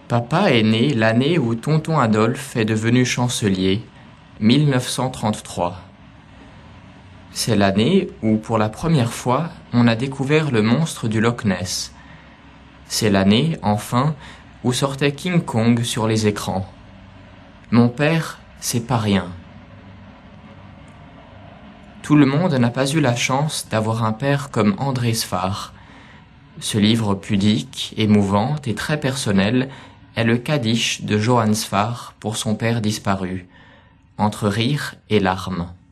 Papa est né l'année où tonton Adolphe est devenu chancelier, 1933. C'est l'année où, pour la première fois, on a découvert le monstre du Loch Ness. C'est l'année, enfin, où sortait King Kong sur les écrans. Mon père, c'est pas rien. Tout le monde n'a pas eu la chance d'avoir un père comme André Sfar. Ce livre pudique, émouvant et très personnel est le Kaddish de Johann Sfar pour son père disparu, entre rire et larmes.